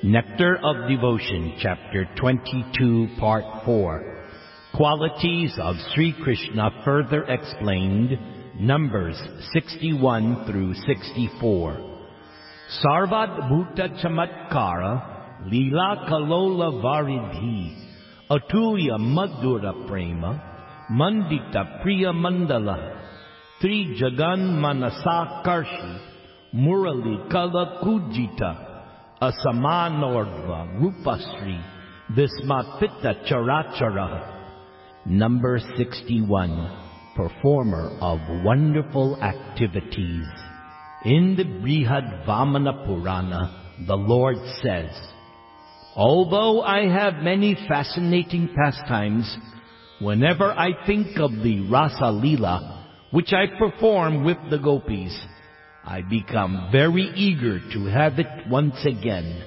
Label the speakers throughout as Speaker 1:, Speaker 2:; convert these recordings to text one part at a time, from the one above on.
Speaker 1: Nectar of Devotion, Chapter 22, Part 4. Qualities of Sri Krishna further explained, Numbers 61 through 64. Sarvat Bhuta Chamatkara, Leela Kalola Varidhi, Atulya Madhura Prema, Mandita Priya Mandala, Tri Jagan Manasa Karshi, Murali Kala Kujita, Asamanordva Rupasri, Vismatpita Charachara. Number 61. Performer of wonderful activities. In the Brihad Vamana Purana, the Lord says, "Although I have many fascinating pastimes, whenever I think of the Rasa Leela, which I perform with the gopis, I become very eager to have it once again."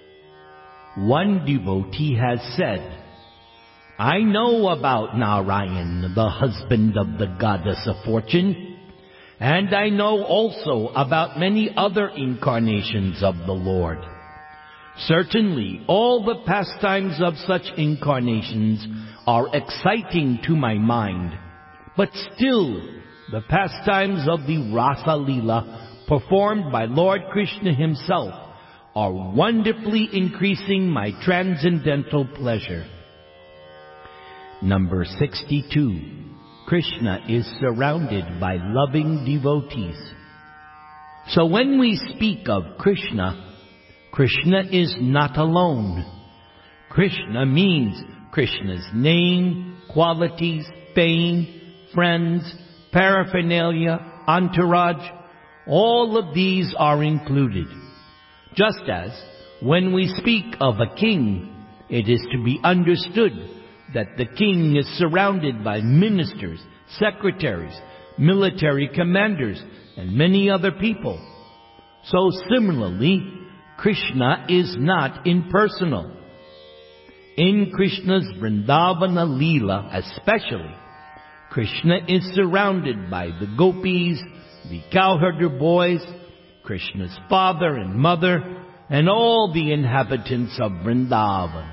Speaker 1: One devotee has said, "I know about Narayan, the husband of the goddess of fortune, and I know also about many other incarnations of the Lord. Certainly, all the pastimes of such incarnations are exciting to my mind, but still, the pastimes of the Rasa Leela performed by Lord Krishna himself are wonderfully increasing my transcendental pleasure." Number 62. Krishna is surrounded by loving devotees. So when we speak of Krishna, Krishna is not alone. Krishna means Krishna's name, qualities, fame, friends, paraphernalia, entourage. All of these are included. Just as when we speak of a king, it is to be understood that the king is surrounded by ministers, secretaries, military commanders, and many other people. So similarly, Krishna is not impersonal. In Krishna's Vrindavana Leela especially, Krishna is surrounded by the gopis, the cowherder boys, Krishna's father and mother, and all the inhabitants of Vrindavan.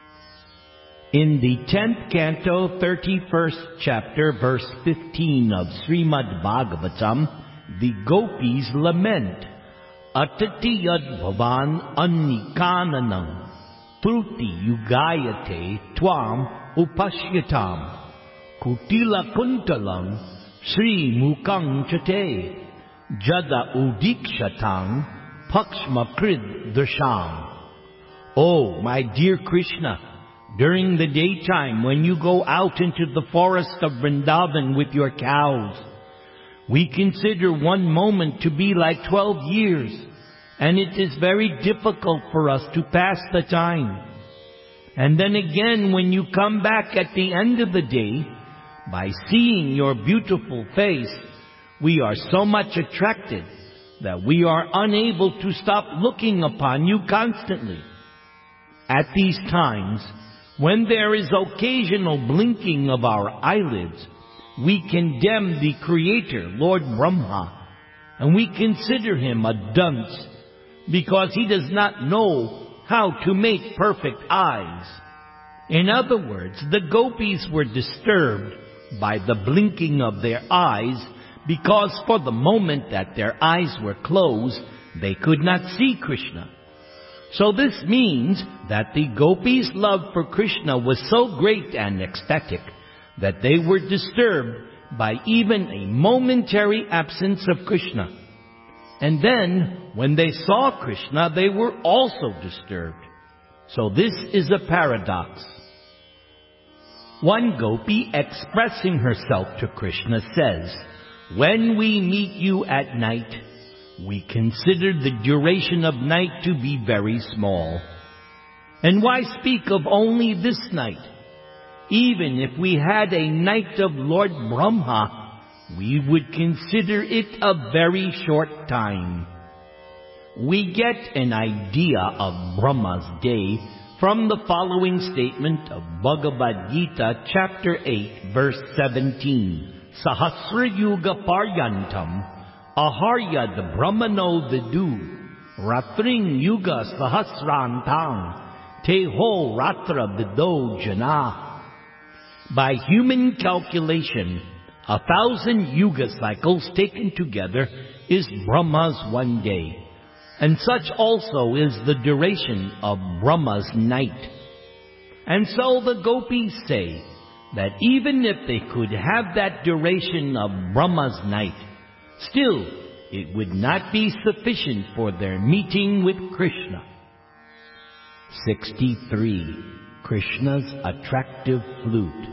Speaker 1: In the 10th canto, 31st chapter, verse 15 of Srimad Bhagavatam, the gopis lament, "Atati yad bhavan annikananam, truti yugayate tvam upashyatam, kutila kuntalam Sri Mukang Chate, Jada Udikshatang, Pakshmakrid Drasham." Oh, my dear Krishna, during the daytime when you go out into the forest of Vrindavan with your cows, we consider one moment to be like 12 years, and it is very difficult for us to pass the time. And then again, when you come back at the end of the day, by seeing your beautiful face, we are so much attracted that we are unable to stop looking upon you constantly. At these times, when there is occasional blinking of our eyelids, we condemn the Creator, Lord Brahma, and we consider him a dunce because he does not know how to make perfect eyes. In other words, the gopis were disturbed by the blinking of their eyes because for the moment that their eyes were closed, they could not see Krishna. So this means that the gopis' love for Krishna was so great and ecstatic that they were disturbed by even a momentary absence of Krishna. And then, when they saw Krishna, they were also disturbed. So this is a paradox. One gopi, expressing herself to Krishna, says, "When we meet you at night, we consider the duration of night to be very small. And why speak of only this night? Even if we had a night of Lord Brahma, we would consider it a very short time." We get an idea of Brahma's day from the following statement of Bhagavad Gita, chapter 8, verse 17. "Sahasra yuga paryantam aharyad brahmano vidu Ratring Yuga Sahasrantang Teho Ratra Bido Jana. By human calculation, 1,000 yuga cycles taken together is Brahma's one day, and such also is the duration of Brahma's night. And so the gopis say that even if they could have that duration of Brahma's night, still it would not be sufficient for their meeting with Krishna. 63. Krishna's attractive flute.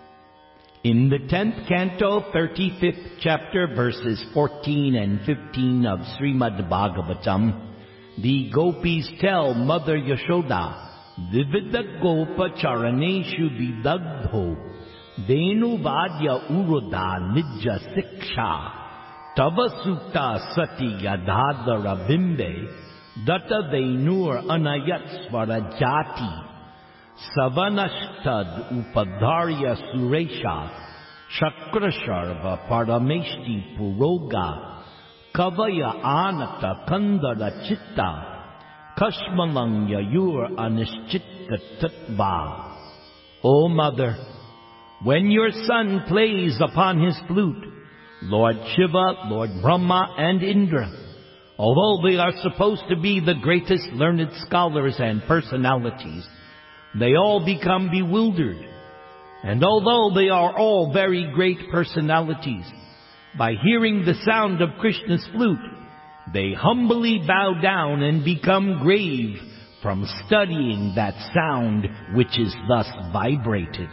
Speaker 1: In the 10th canto, 35th chapter, verses 14 and 15 of Srimad Bhagavatam, the gopis tell Mother Yashoda, Vividha Gopa Charaneshu Vidagdho Denu Vadya Uroda Nijja Siksha Tava Sukta Sati Yadhadara Bimbe Datta Venur Anayat Svarajati Savanashtad Upadharya Suresha Shakrasharva Parameshti Puroga Kavaya Anata Kandara Chitta Kashmalang Yayur Anishchitta Tatva. O Mother, when your son plays upon his flute, Lord Shiva, Lord Brahma, and Indra, although they are supposed to be the greatest learned scholars and personalities, they all become bewildered. And although they are all very great personalities, by hearing the sound of Krishna's flute, they humbly bow down and become grave from studying that sound which is thus vibrated.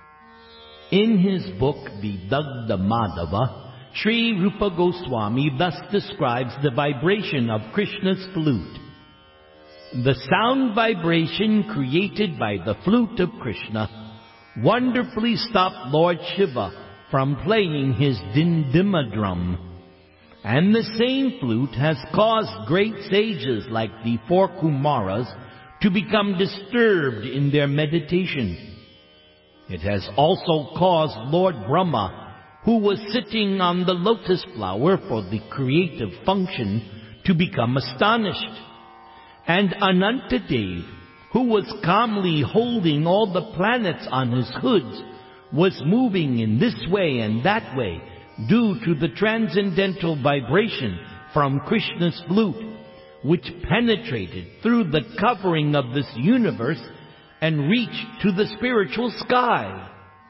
Speaker 1: In his book Vidagdha Madhava, Sri Rupa Goswami thus describes the vibration of Krishna's flute. The sound vibration created by the flute of Krishna wonderfully stopped Lord Shiva from playing his dindima drum. And the same flute has caused great sages like the 4 Kumaras to become disturbed in their meditation. It has also caused Lord Brahma, who was sitting on the lotus flower for the creative function, to become astonished. And Anantadev, who was calmly holding all the planets on his hoods, was moving in this way and that way, due to the transcendental vibration from Krishna's flute, which penetrated through the covering of this universe and reached to the spiritual sky.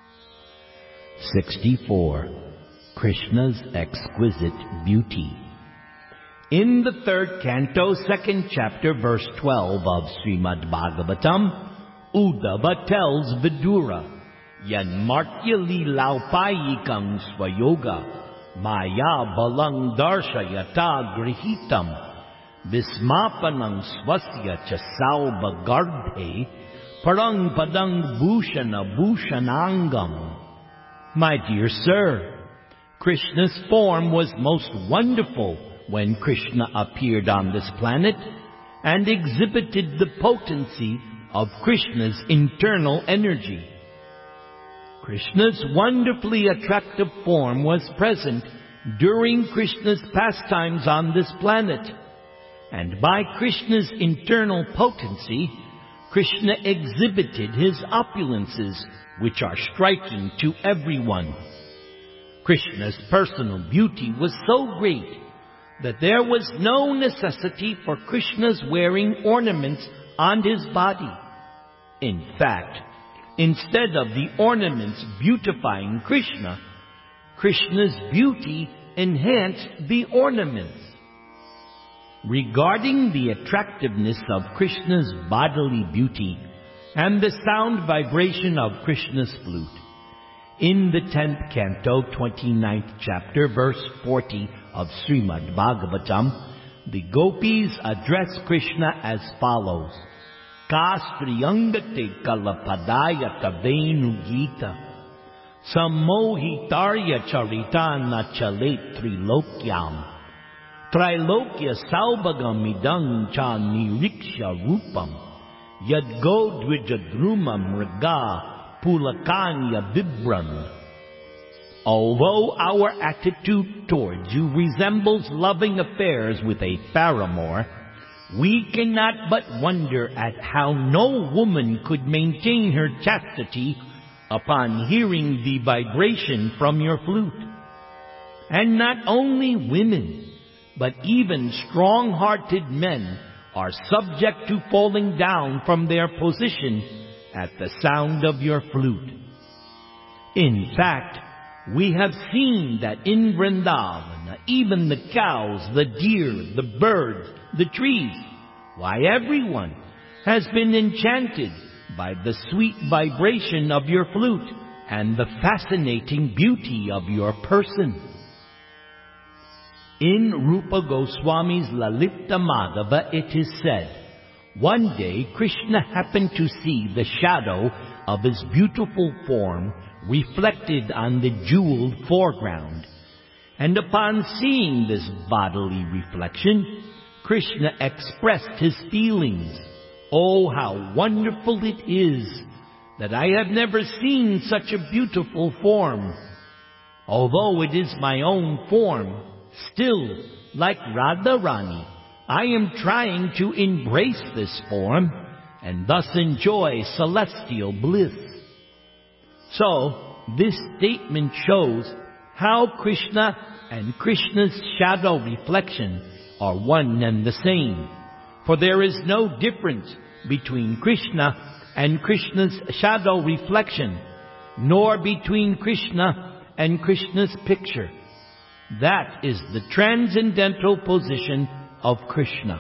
Speaker 1: 64. Krishna's exquisite beauty. In the 3rd canto, 2nd chapter, verse 12 of Srimad Bhagavatam, Uddhava tells Vidura, Yan Martya Lilaupayikang Swayoga Maya Balang Darshayata Grihitam Vismapanang Swasya Chasau Bagardhe Parang Padang Bhushana Bhushanangam. My dear sir, Krishna's form was most wonderful when Krishna appeared on this planet and exhibited the potency of Krishna's internal energy. Krishna's wonderfully attractive form was present during Krishna's pastimes on this planet. And by Krishna's internal potency, Krishna exhibited his opulences, which are striking to everyone. Krishna's personal beauty was so great that there was no necessity for Krishna's wearing ornaments on his body. In fact, instead of the ornaments beautifying Krishna, Krishna's beauty enhanced the ornaments. Regarding the attractiveness of Krishna's bodily beauty and the sound vibration of Krishna's flute, in the 10th canto, 29th chapter, verse 40 of Srimad Bhagavatam, the gopis address Krishna as follows. Kastriyangate kalapadaya tavenu gita Samohitarya charitana chalet trilokyam Trilokya saubagam idang cha niriksha rupam Yadgo dwijadruma mriga pulakanya vibran. Although our attitude towards you resembles loving affairs with a paramour, we cannot but wonder at how no woman could maintain her chastity upon hearing the vibration from your flute. And not only women, but even strong-hearted men are subject to falling down from their position at the sound of your flute. In fact, we have seen that in Vrindavan, even the cows, the deer, the birds, the trees, why, everyone has been enchanted by the sweet vibration of your flute and the fascinating beauty of your person. In Rupa Goswami's Lalita Madhava it is said, one day Krishna happened to see the shadow of his beautiful form reflected on the jeweled foreground. And upon seeing this bodily reflection, Krishna expressed his feelings. Oh, how wonderful it is that I have never seen such a beautiful form. Although it is my own form, still, like Radharani, I am trying to embrace this form and thus enjoy celestial bliss. So, this statement shows how Krishna and Krishna's shadow reflection are one and the same. For there is no difference between Krishna and Krishna's shadow reflection, nor between Krishna and Krishna's picture. That is the transcendental position of Krishna.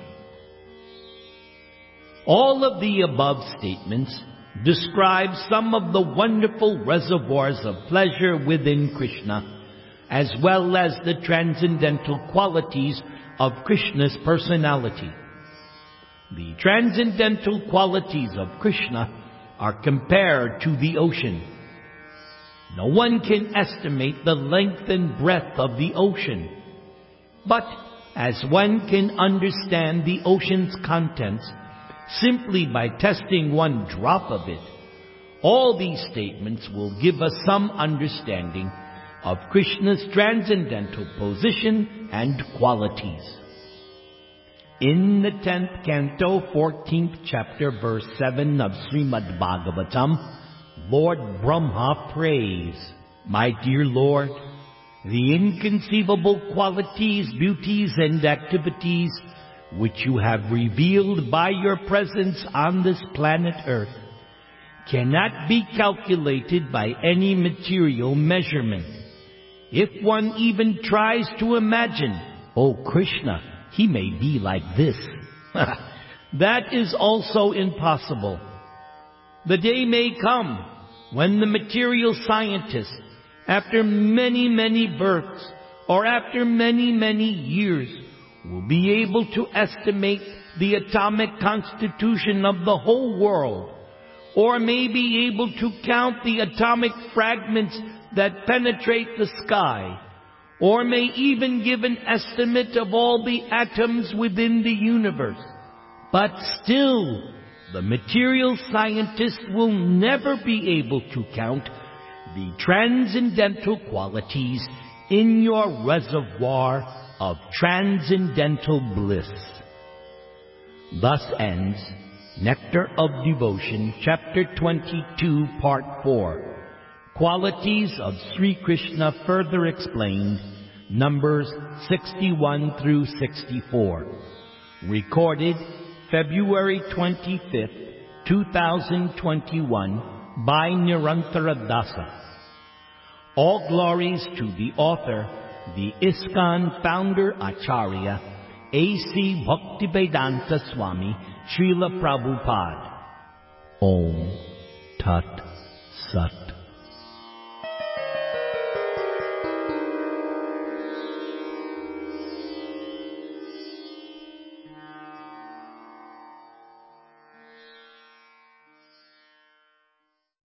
Speaker 1: All of the above statements describe some of the wonderful reservoirs of pleasure within Krishna, as well as the transcendental qualities of Krishna's personality. The transcendental qualities of Krishna are compared to the ocean. No one can estimate the length and breadth of the ocean. But as one can understand the ocean's contents simply by testing one drop of it, all these statements will give us some understanding of Krishna's transcendental position and qualities. In the 10th canto, 14th chapter, verse 7 of Srimad Bhagavatam, Lord Brahma prays, my dear Lord, the inconceivable qualities, beauties, and activities which you have revealed by your presence on this planet Earth cannot be calculated by any material measurement. If one even tries to imagine, oh Krishna, he may be like this, that is also impossible. The day may come when the material scientist, after many, many births, or after many, many years, will be able to estimate the atomic constitution of the whole world, or may be able to count the atomic fragments that penetrate the sky, or may even give an estimate of all the atoms within the universe. But still, the material scientist will never be able to count the transcendental qualities in your reservoir of transcendental bliss. Thus ends Nectar of Devotion, Chapter 22, Part 4. Qualities of Sri Krishna further explained, Numbers 61 through 64. Recorded February 25th, 2021 by Nirantara Dasa. All glories to the author, the ISKCON founder Acharya, A.C. Bhaktivedanta Swami, Srila Prabhupada. Om Tat Sat.